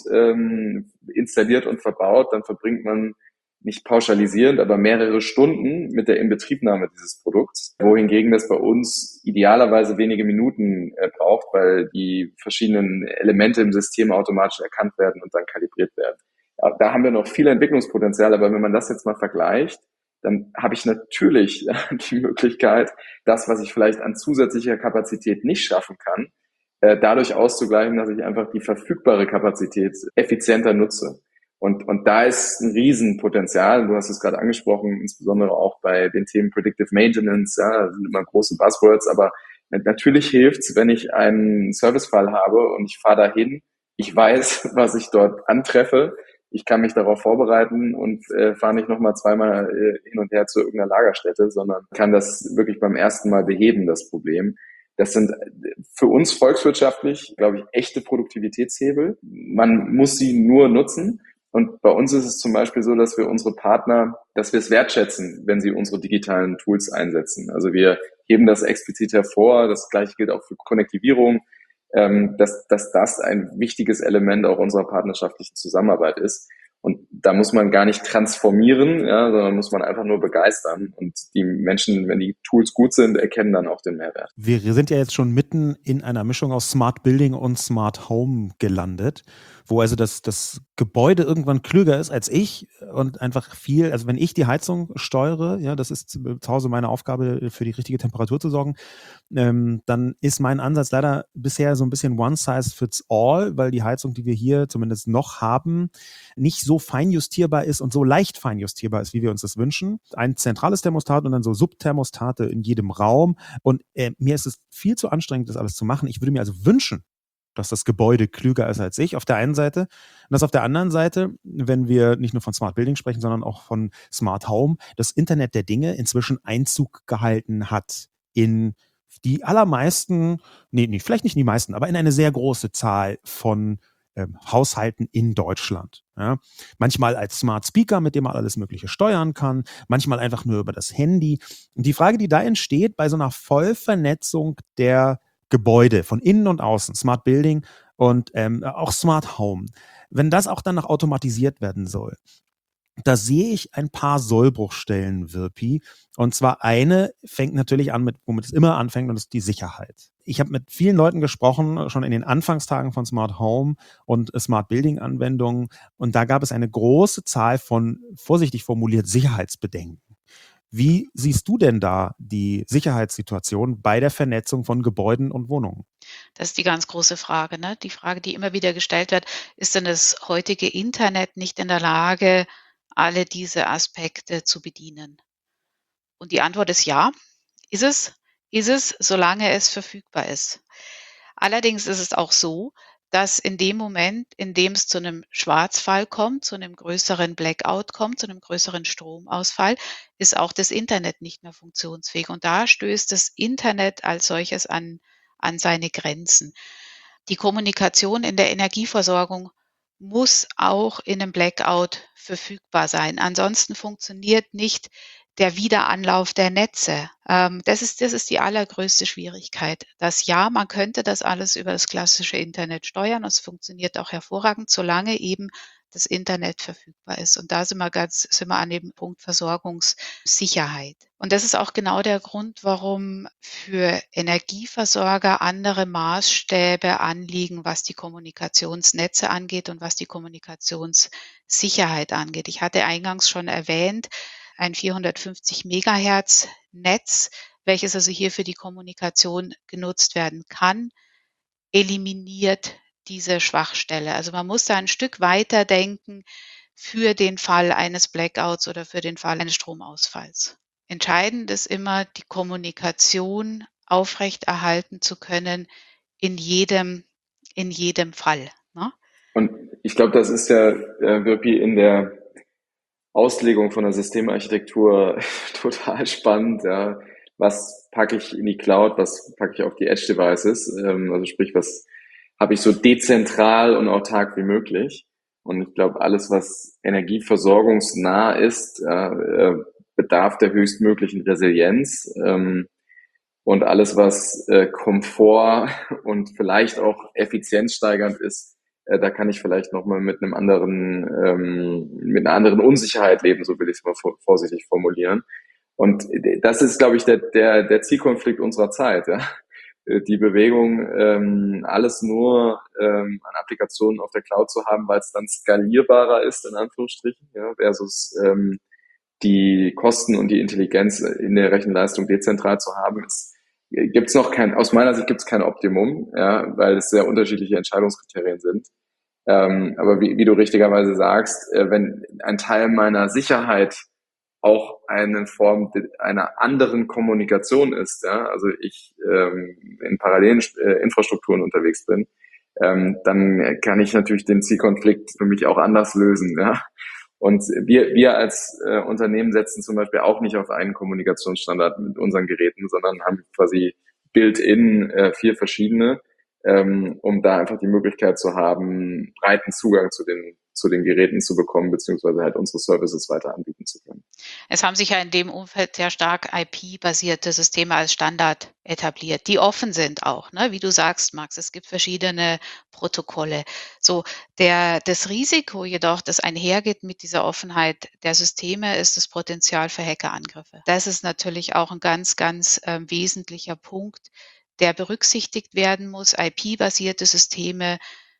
installiert und verbaut, dann verbringt man nicht pauschalisierend, aber mehrere Stunden mit der Inbetriebnahme dieses Produkts, wohingegen das bei uns idealerweise wenige Minuten braucht, weil die verschiedenen Elemente im System automatisch erkannt werden und dann kalibriert werden. Ja, da haben wir noch viel Entwicklungspotenzial, aber wenn man das jetzt mal vergleicht, dann habe ich natürlich die Möglichkeit, das, was ich vielleicht an zusätzlicher Kapazität nicht schaffen kann, dadurch auszugleichen, dass ich einfach die verfügbare Kapazität effizienter nutze. Und da ist ein Riesenpotenzial. Du hast es gerade angesprochen, insbesondere auch bei den Themen Predictive Maintenance. Ja, das sind immer große Buzzwords, aber natürlich hilft's, wenn ich einen Servicefall habe und ich fahre dahin. Ich weiß, was ich dort antreffe. Ich kann mich darauf vorbereiten und fahre nicht nochmal zweimal hin und her zu irgendeiner Lagerstätte, sondern kann das wirklich beim ersten Mal beheben, das Problem. Das sind für uns volkswirtschaftlich, glaube ich, echte Produktivitätshebel. Man muss sie nur nutzen. Und bei uns ist es zum Beispiel so, dass wir unsere Partner, dass wir es wertschätzen, wenn sie unsere digitalen Tools einsetzen. Also wir heben das explizit hervor. Das Gleiche gilt auch für Konnektivierung, dass das ein wichtiges Element auch unserer partnerschaftlichen Zusammenarbeit ist. Und da muss man gar nicht transformieren, ja, sondern muss man einfach nur begeistern. Und die Menschen, wenn die Tools gut sind, erkennen dann auch den Mehrwert.
Wir sind ja jetzt schon mitten in einer Mischung aus Smart Building und Smart Home gelandet, wo also das Gebäude irgendwann klüger ist als ich und einfach viel, also wenn ich die Heizung steuere, ja, das ist zu Hause meine Aufgabe, für die richtige Temperatur zu sorgen, dann ist mein Ansatz leider bisher so ein bisschen one size fits all, weil die Heizung, die wir hier zumindest noch haben, nicht so feinjustierbar ist und so leicht feinjustierbar ist, wie wir uns das wünschen. Ein zentrales Thermostat und dann so Subthermostate in jedem Raum. Und mir ist es viel zu anstrengend, das alles zu machen. Ich würde mir also wünschen, dass das Gebäude klüger ist als ich, auf der einen Seite. Und dass auf der anderen Seite, wenn wir nicht nur von Smart Building sprechen, sondern auch von Smart Home, das Internet der Dinge inzwischen Einzug gehalten hat in die allermeisten, vielleicht nicht die meisten, aber in eine sehr große Zahl von Haushalten in Deutschland. Ja. Manchmal als Smart Speaker, mit dem man alles Mögliche steuern kann, manchmal einfach nur über das Handy. Und die Frage, die da entsteht, bei so einer Vollvernetzung der Gebäude von innen und außen, Smart Building und auch Smart Home, wenn das auch dann noch automatisiert werden soll, da sehe ich ein paar Sollbruchstellen, Wirpi. Und zwar eine fängt natürlich an mit, womit es immer anfängt, und das ist die Sicherheit. Ich habe mit vielen Leuten gesprochen, schon in den Anfangstagen von Smart Home und Smart Building Anwendungen. Und da gab es eine große Zahl von, vorsichtig formuliert, Sicherheitsbedenken. Wie siehst du denn da die Sicherheitssituation bei der Vernetzung von Gebäuden und Wohnungen?
Das ist die ganz große Frage, ne? Die Frage, die immer wieder gestellt wird, ist denn das heutige Internet nicht in der Lage, alle diese Aspekte zu bedienen? Und die Antwort ist ja, ist es. Ist es, solange es verfügbar ist. Allerdings ist es auch so, dass in dem Moment, in dem es zu einem Schwarzfall kommt, zu einem größeren Blackout kommt, zu einem größeren Stromausfall, ist auch das Internet nicht mehr funktionsfähig. Und da stößt das Internet als solches an seine Grenzen. Die Kommunikation in der Energieversorgung muss auch in 'nem Blackout verfügbar sein. Ansonsten funktioniert nicht der Wiederanlauf der Netze. Das ist die allergrößte Schwierigkeit. Ja, man könnte das alles über das klassische Internet steuern. Es funktioniert auch hervorragend, solange eben das Internet verfügbar ist. Und da sind wir an dem Punkt Versorgungssicherheit. Und das ist auch genau der Grund, warum für Energieversorger andere Maßstäbe anliegen, was die Kommunikationsnetze angeht und was die Kommunikationssicherheit angeht. Ich hatte eingangs schon erwähnt, ein 450 Megahertz Netz, welches also hier für die Kommunikation genutzt werden kann, eliminiert diese Schwachstelle. Also man muss da ein Stück weiter denken für den Fall eines Blackouts oder für den Fall eines Stromausfalls. Entscheidend ist immer, die Kommunikation aufrechterhalten zu können in jedem Fall, ne?
Und ich glaube, das ist ja wirklich in der Auslegung von der Systemarchitektur total spannend. Ja. was packe ich in die Cloud, was packe ich auf die Edge-Devices, also sprich, was habe ich so dezentral und autark wie möglich. Und ich glaube, alles, was energieversorgungsnah ist, bedarf der höchstmöglichen Resilienz. Und alles, was Komfort und vielleicht auch effizienzsteigernd ist, da kann ich vielleicht nochmal mit einer anderen Unsicherheit leben, so will ich es mal vorsichtig formulieren. Und das ist, glaube ich, der Zielkonflikt unserer Zeit, ja. Die Bewegung, alles nur an Applikationen auf der Cloud zu haben, weil es dann skalierbarer ist, in Anführungsstrichen, ja, versus die Kosten und die Intelligenz in der Rechenleistung dezentral zu haben, gibt's noch aus meiner Sicht gibt's kein Optimum, ja, weil es sehr unterschiedliche Entscheidungskriterien sind. Aber wie du richtigerweise sagst, wenn ein Teil meiner Sicherheit auch eine Form einer anderen Kommunikation ist, ja, also ich in parallelen Infrastrukturen unterwegs bin, dann kann ich natürlich den Zielkonflikt für mich auch anders lösen, ja. Und wir als Unternehmen setzen zum Beispiel auch nicht auf einen Kommunikationsstandard mit unseren Geräten, sondern haben quasi built-in 4 verschiedene, um da einfach die Möglichkeit zu haben, breiten Zugang zu den Geräten zu bekommen, beziehungsweise halt unsere Services weiter anbieten zu können.
Es haben sich ja in dem Umfeld sehr stark IP-basierte Systeme als Standard etabliert, die offen sind auch, ne? Wie du sagst, Max, es gibt verschiedene Protokolle. So, das Risiko jedoch, das einhergeht mit dieser Offenheit der Systeme, ist das Potenzial für Hackerangriffe. Das ist natürlich auch ein ganz, ganz wesentlicher Punkt, der berücksichtigt werden muss. IP-basierte Systeme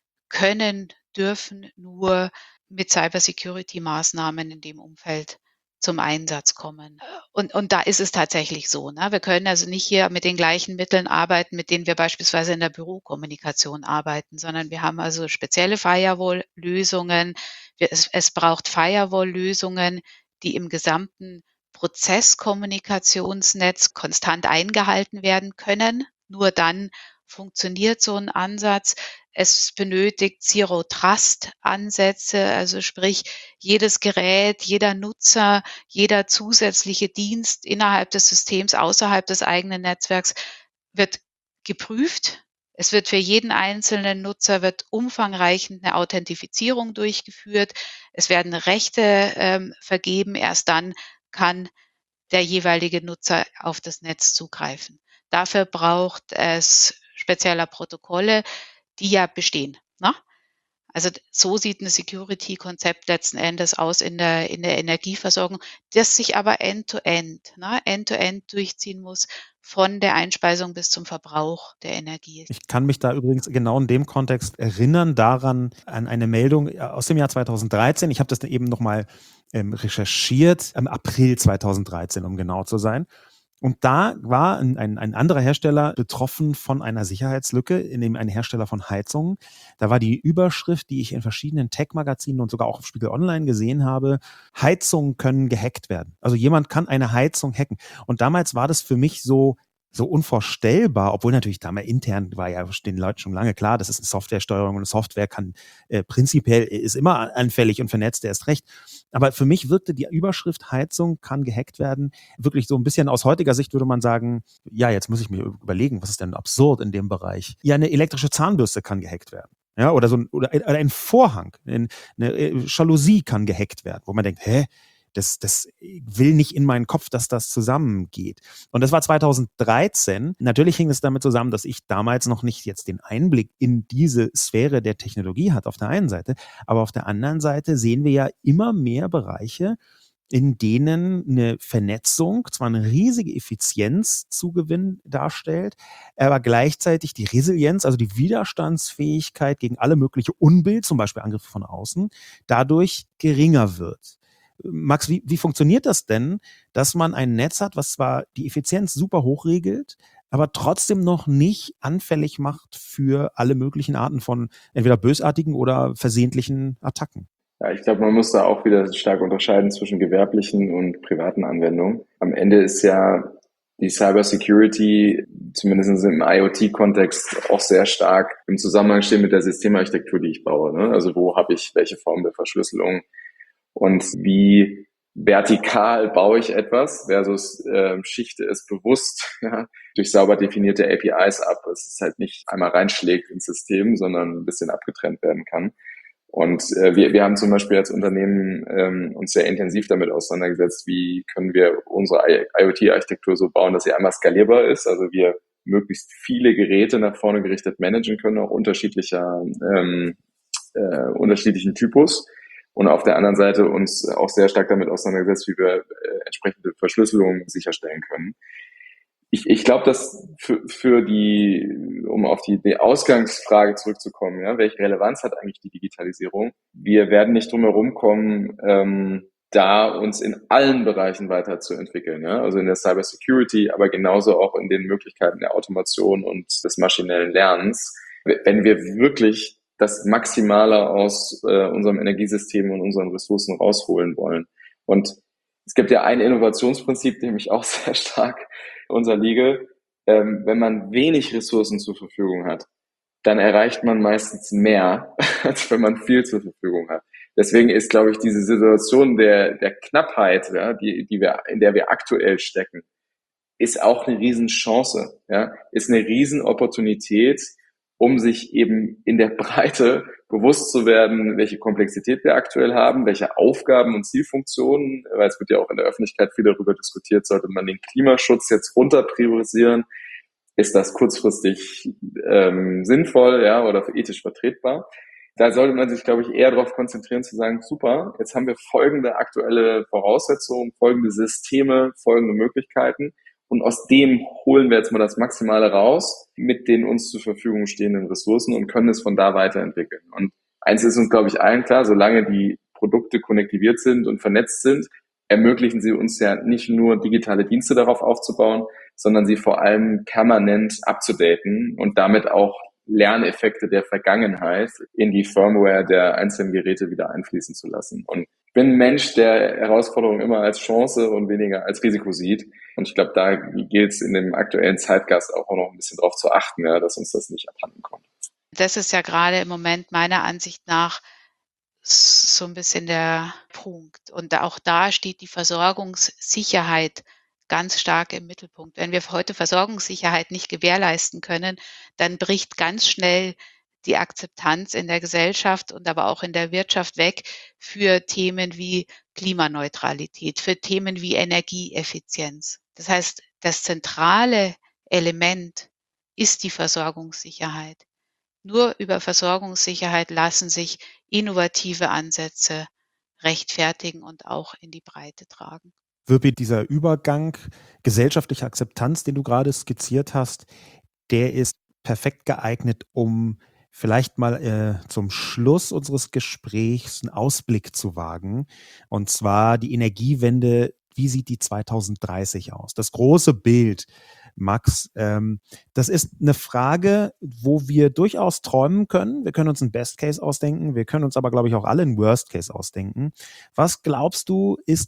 dürfen nur mit Cybersecurity-Maßnahmen in dem Umfeld zum Einsatz kommen. Und da ist es tatsächlich so, ne? Wir können also nicht hier mit den gleichen Mitteln arbeiten, mit denen wir beispielsweise in der Bürokommunikation arbeiten, sondern wir haben also spezielle Firewall-Lösungen. Es braucht Firewall-Lösungen, die im gesamten Prozesskommunikationsnetz konstant eingehalten werden können. Nur dann funktioniert so ein Ansatz. Es benötigt Zero-Trust-Ansätze, also sprich, jedes Gerät, jeder Nutzer, jeder zusätzliche Dienst innerhalb des Systems, außerhalb des eigenen Netzwerks wird geprüft. Es wird für jeden einzelnen Nutzer wird umfangreich eine Authentifizierung durchgeführt. Es werden Rechte vergeben. Erst dann kann der jeweilige Nutzer auf das Netz zugreifen. Dafür braucht es spezieller Protokolle, die ja bestehen, ne? Also so sieht ein Security-Konzept letzten Endes aus in der Energieversorgung, das sich aber end-to-end durchziehen muss, von der Einspeisung bis zum Verbrauch der Energie.
Ich kann mich da übrigens genau in dem Kontext erinnern an eine Meldung aus dem Jahr 2013. Ich habe das eben nochmal recherchiert, im April 2013, um genau zu sein. Und da war ein anderer Hersteller betroffen von einer Sicherheitslücke, in dem ein Hersteller von Heizungen. Da war die Überschrift, die ich in verschiedenen Tech-Magazinen und sogar auch auf Spiegel Online gesehen habe: Heizungen können gehackt werden. Also jemand kann eine Heizung hacken. Und damals war das für mich so unvorstellbar, obwohl natürlich damals intern war ja den Leuten schon lange klar, das ist eine Softwaresteuerung und eine Software kann prinzipiell ist immer anfällig und vernetzt, erst recht. Aber für mich wirkte die Überschrift Heizung kann gehackt werden wirklich so ein bisschen, aus heutiger Sicht würde man sagen, ja, jetzt muss ich mir überlegen, was ist denn absurd in dem Bereich? Ja, eine elektrische Zahnbürste kann gehackt werden. Ja, oder ein Vorhang, eine Jalousie kann gehackt werden, wo man denkt, das will nicht in meinen Kopf, dass das zusammengeht. Und das war 2013. Natürlich hing es damit zusammen, dass ich damals noch nicht jetzt den Einblick in diese Sphäre der Technologie hatte auf der einen Seite. Aber auf der anderen Seite sehen wir ja immer mehr Bereiche, in denen eine Vernetzung zwar eine riesige Effizienzzugewinn darstellt, aber gleichzeitig die Resilienz, also die Widerstandsfähigkeit gegen alle mögliche Unbill, zum Beispiel Angriffe von außen, dadurch geringer wird. Max, wie funktioniert das denn, dass man ein Netz hat, was zwar die Effizienz super hoch regelt, aber trotzdem noch nicht anfällig macht für alle möglichen Arten von entweder bösartigen oder versehentlichen Attacken?
Ja, ich glaube, man muss da auch wieder stark unterscheiden zwischen gewerblichen und privaten Anwendungen. Am Ende ist ja die Cybersecurity, zumindest im IoT-Kontext, auch sehr stark im Zusammenhang stehen mit der Systemarchitektur, die ich baue, ne? Also wo habe ich welche Form der Verschlüsselung und wie vertikal baue ich etwas versus schichte es bewusst durch sauber definierte APIs ab, dass es halt nicht einmal reinschlägt ins System, sondern ein bisschen abgetrennt werden kann. Und wir haben zum Beispiel als Unternehmen uns sehr intensiv damit auseinandergesetzt, wie können wir unsere IoT-Architektur so bauen, dass sie einmal skalierbar ist, also wir möglichst viele Geräte nach vorne gerichtet managen können, auch unterschiedlichen Typus. Und auf der anderen Seite uns auch sehr stark damit auseinandergesetzt, wie wir entsprechende Verschlüsselung sicherstellen können. Ich glaube, dass um auf die Ausgangsfrage zurückzukommen, ja, welche Relevanz hat eigentlich die Digitalisierung? Wir werden nicht drum herum kommen, da uns in allen Bereichen weiterzuentwickeln, ja? Also in der Cybersecurity, aber genauso auch in den Möglichkeiten der Automation und des maschinellen Lernens. Wenn wir wirklich das Maximale aus unserem Energiesystem und unseren Ressourcen rausholen wollen. Und es gibt ja ein Innovationsprinzip, dem ich auch sehr stark unterliege. Wenn man wenig Ressourcen zur Verfügung hat, dann erreicht man meistens mehr, als wenn man viel zur Verfügung hat. Deswegen ist, glaube ich, diese Situation der Knappheit, ja, in der wir aktuell stecken, ist auch eine Riesenchance, ja, ist eine Riesenopportunität, um sich eben in der Breite bewusst zu werden, welche Komplexität wir aktuell haben, welche Aufgaben und Zielfunktionen, weil es wird ja auch in der Öffentlichkeit viel darüber diskutiert, sollte man den Klimaschutz jetzt runter priorisieren, ist das kurzfristig sinnvoll, ja, oder ethisch vertretbar. Da sollte man sich, glaube ich, eher darauf konzentrieren zu sagen, super, jetzt haben wir folgende aktuelle Voraussetzungen, folgende Systeme, folgende Möglichkeiten. Und aus dem holen wir jetzt mal das Maximale raus mit den uns zur Verfügung stehenden Ressourcen und können es von da weiterentwickeln. Und eins ist uns, glaube ich, allen klar, solange die Produkte konnektiviert sind und vernetzt sind, ermöglichen sie uns ja nicht nur digitale Dienste darauf aufzubauen, sondern sie vor allem permanent abzudaten und damit auch Lerneffekte der Vergangenheit in die Firmware der einzelnen Geräte wieder einfließen zu lassen. Und ich bin ein Mensch, der Herausforderungen immer als Chance und weniger als Risiko sieht. Und ich glaube, da gilt es in dem aktuellen Zeitgeist auch noch ein bisschen darauf zu achten, ja, dass uns das nicht abhanden kommt.
Das ist ja gerade im Moment meiner Ansicht nach so ein bisschen der Punkt. Und auch da steht die Versorgungssicherheit ganz stark im Mittelpunkt. Wenn wir heute Versorgungssicherheit nicht gewährleisten können, dann bricht ganz schnell die Akzeptanz in der Gesellschaft und aber auch in der Wirtschaft weg für Themen wie Klimaneutralität, für Themen wie Energieeffizienz. Das heißt, das zentrale Element ist die Versorgungssicherheit. Nur über Versorgungssicherheit lassen sich innovative Ansätze rechtfertigen und auch in die Breite tragen.
Wirpi, dieser Übergang gesellschaftlicher Akzeptanz, den du gerade skizziert hast, der ist perfekt geeignet, um vielleicht mal zum Schluss unseres Gesprächs einen Ausblick zu wagen. Und zwar die Energiewende, wie sieht die 2030 aus? Das große Bild, Max, das ist eine Frage, wo wir durchaus träumen können. Wir können uns einen Best Case ausdenken, wir können uns aber, glaube ich, auch alle einen Worst Case ausdenken. Was glaubst du, ist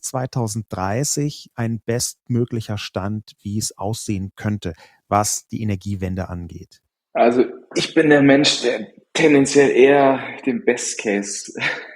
2030 ein bestmöglicher Stand, wie es aussehen könnte, was die Energiewende angeht?
Also ich bin der Mensch, der tendenziell eher den Best Case,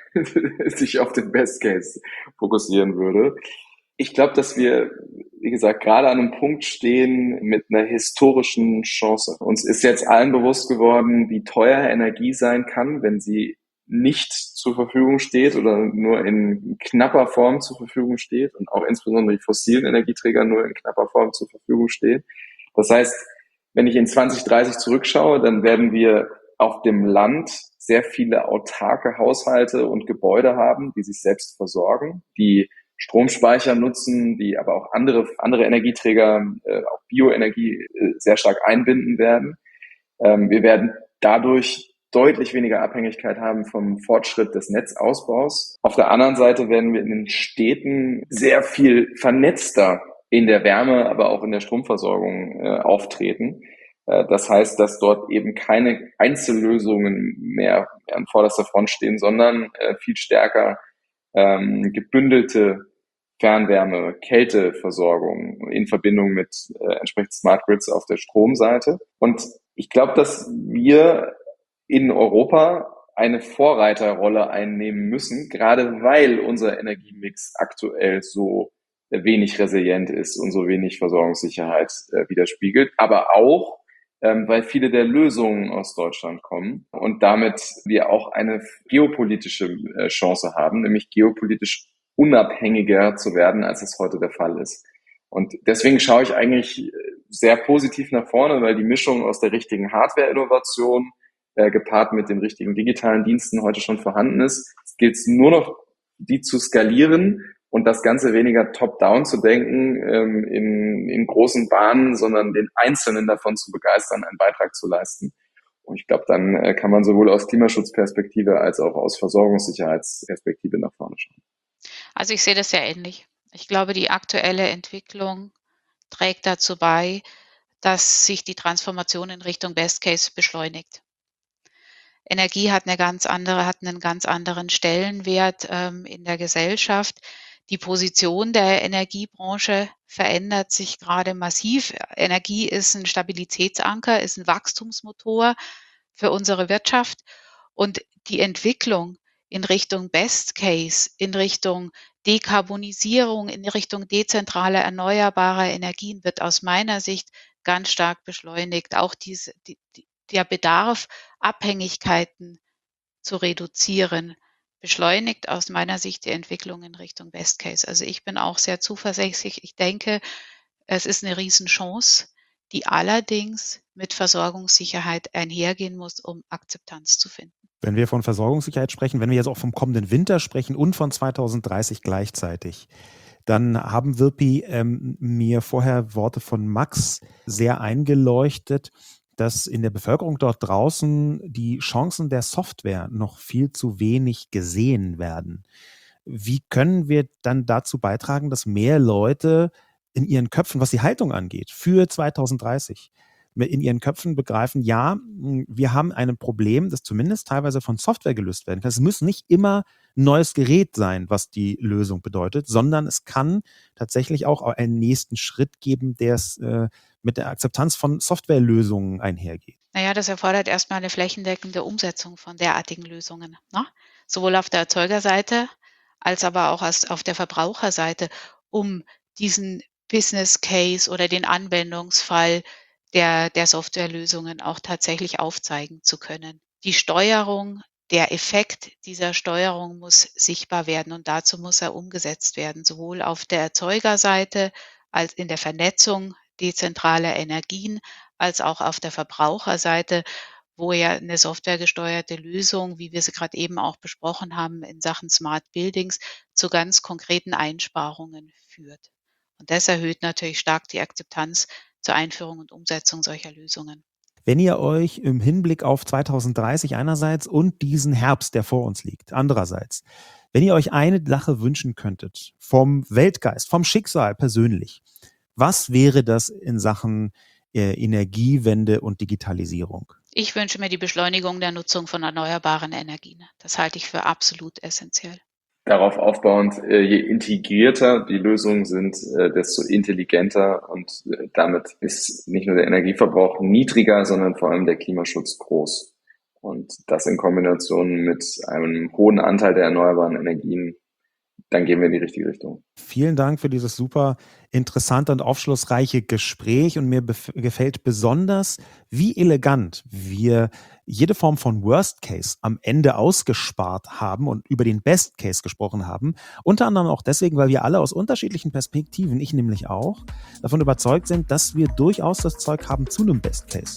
sich auf den Best Case fokussieren würde. Ich glaube, dass wir, wie gesagt, gerade an einem Punkt stehen mit einer historischen Chance. Uns ist jetzt allen bewusst geworden, wie teuer Energie sein kann, wenn sie nicht zur Verfügung steht oder nur in knapper Form zur Verfügung steht und auch insbesondere die fossilen Energieträger nur in knapper Form zur Verfügung stehen. Das heißt, wenn ich in 2030 zurückschaue, dann werden wir auf dem Land sehr viele autarke Haushalte und Gebäude haben, die sich selbst versorgen, die Stromspeicher nutzen, die aber auch andere Energieträger, auch Bioenergie sehr stark einbinden werden. Wir werden dadurch deutlich weniger Abhängigkeit haben vom Fortschritt des Netzausbaus. Auf der anderen Seite werden wir in den Städten sehr viel vernetzter in der Wärme, aber auch in der Stromversorgung auftreten. Das heißt, dass dort eben keine Einzellösungen mehr an vorderster Front stehen, sondern viel stärker gebündelte Fernwärme, Kälteversorgung in Verbindung mit entsprechend Smart Grids auf der Stromseite. Und ich glaube, dass wir in Europa eine Vorreiterrolle einnehmen müssen, gerade weil unser Energiemix aktuell so wenig resilient ist und so wenig Versorgungssicherheit widerspiegelt, aber auch, weil viele der Lösungen aus Deutschland kommen und damit wir auch eine geopolitische Chance haben, nämlich geopolitisch unabhängiger zu werden, als es heute der Fall ist. Und deswegen schaue ich eigentlich sehr positiv nach vorne, weil die Mischung aus der richtigen Hardware-Innovation gepaart mit den richtigen digitalen Diensten heute schon vorhanden ist. Es gilt nur noch, die zu skalieren und das Ganze weniger top-down zu denken in großen Bahnen, sondern den Einzelnen davon zu begeistern, einen Beitrag zu leisten. Und ich glaube, dann kann man sowohl aus Klimaschutzperspektive als auch aus Versorgungssicherheitsperspektive nach vorne schauen.
Also ich sehe das sehr ähnlich. Ich glaube, die aktuelle Entwicklung trägt dazu bei, dass sich die Transformation in Richtung Best Case beschleunigt. Energie hat einen ganz anderen Stellenwert in der Gesellschaft. Die Position der Energiebranche verändert sich gerade massiv. Energie ist ein Stabilitätsanker, ist ein Wachstumsmotor für unsere Wirtschaft. Und die Entwicklung in Richtung Best Case, in Richtung Dekarbonisierung, in Richtung dezentrale erneuerbare Energien wird aus meiner Sicht ganz stark beschleunigt. Auch der Bedarf, Abhängigkeiten zu reduzieren, beschleunigt aus meiner Sicht die Entwicklung in Richtung Best Case. Also ich bin auch sehr zuversichtlich. Ich denke, es ist eine Riesenchance, die allerdings mit Versorgungssicherheit einhergehen muss, um Akzeptanz zu finden.
Wenn wir von Versorgungssicherheit sprechen, wenn wir jetzt auch vom kommenden Winter sprechen und von 2030 gleichzeitig, dann haben Wirpi mir vorher Worte von Max sehr eingeleuchtet, dass in der Bevölkerung dort draußen die Chancen der Software noch viel zu wenig gesehen werden. Wie können wir dann dazu beitragen, dass mehr Leute in ihren Köpfen, was die Haltung angeht, für 2030, in ihren Köpfen begreifen, ja, wir haben ein Problem, das zumindest teilweise von Software gelöst werden kann. Es muss nicht immer ein neues Gerät sein, was die Lösung bedeutet, sondern es kann tatsächlich auch einen nächsten Schritt geben, der es mit der Akzeptanz von Softwarelösungen einhergeht.
Naja, das erfordert erstmal eine flächendeckende Umsetzung von derartigen Lösungen, ne? Sowohl auf der Erzeugerseite als aber auch auf der Verbraucherseite, um diesen Business Case oder den Anwendungsfall der Softwarelösungen auch tatsächlich aufzeigen zu können. Die Steuerung, der Effekt dieser Steuerung muss sichtbar werden und dazu muss er umgesetzt werden, sowohl auf der Erzeugerseite als in der Vernetzung dezentraler Energien, als auch auf der Verbraucherseite, wo ja eine softwaregesteuerte Lösung, wie wir sie gerade eben auch besprochen haben, in Sachen Smart Buildings zu ganz konkreten Einsparungen führt. Und das erhöht natürlich stark die Akzeptanz zur Einführung und Umsetzung solcher Lösungen.
Wenn ihr euch im Hinblick auf 2030 einerseits und diesen Herbst, der vor uns liegt, andererseits, wenn ihr euch eine Sache wünschen könntet, vom Weltgeist, vom Schicksal persönlich, was wäre das in Sachen Energiewende und Digitalisierung?
Ich wünsche mir die Beschleunigung der Nutzung von erneuerbaren Energien. Das halte ich für absolut essentiell.
Darauf aufbauend, je integrierter die Lösungen sind, desto intelligenter und damit ist nicht nur der Energieverbrauch niedriger, sondern vor allem der Klimaschutz groß. Und das in Kombination mit einem hohen Anteil der erneuerbaren Energien, dann gehen wir in die richtige Richtung.
Vielen Dank für dieses super interessante und aufschlussreiche Gespräch und mir gefällt besonders, wie elegant wir jede Form von Worst Case am Ende ausgespart haben und über den Best Case gesprochen haben. Unter anderem auch deswegen, weil wir alle aus unterschiedlichen Perspektiven, ich nämlich auch, davon überzeugt sind, dass wir durchaus das Zeug haben zu einem Best Case.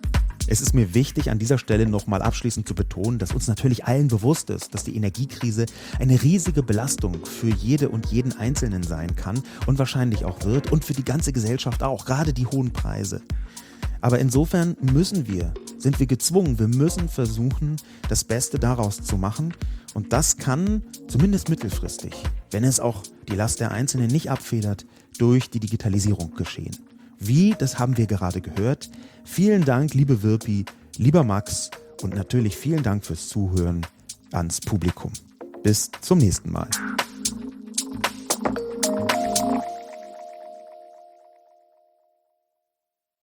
Es ist mir wichtig, an dieser Stelle nochmal abschließend zu betonen, dass uns natürlich allen bewusst ist, dass die Energiekrise eine riesige Belastung für jede und jeden Einzelnen sein kann und wahrscheinlich auch wird und für die ganze Gesellschaft auch, gerade die hohen Preise. Aber insofern sind wir gezwungen, wir müssen versuchen, das Beste daraus zu machen. Und das kann, zumindest mittelfristig, wenn es auch die Last der Einzelnen nicht abfedert, durch die Digitalisierung geschehen. Wie, das haben wir gerade gehört. Vielen Dank, liebe Wirpi, lieber Max und natürlich vielen Dank fürs Zuhören ans Publikum. Bis zum nächsten Mal.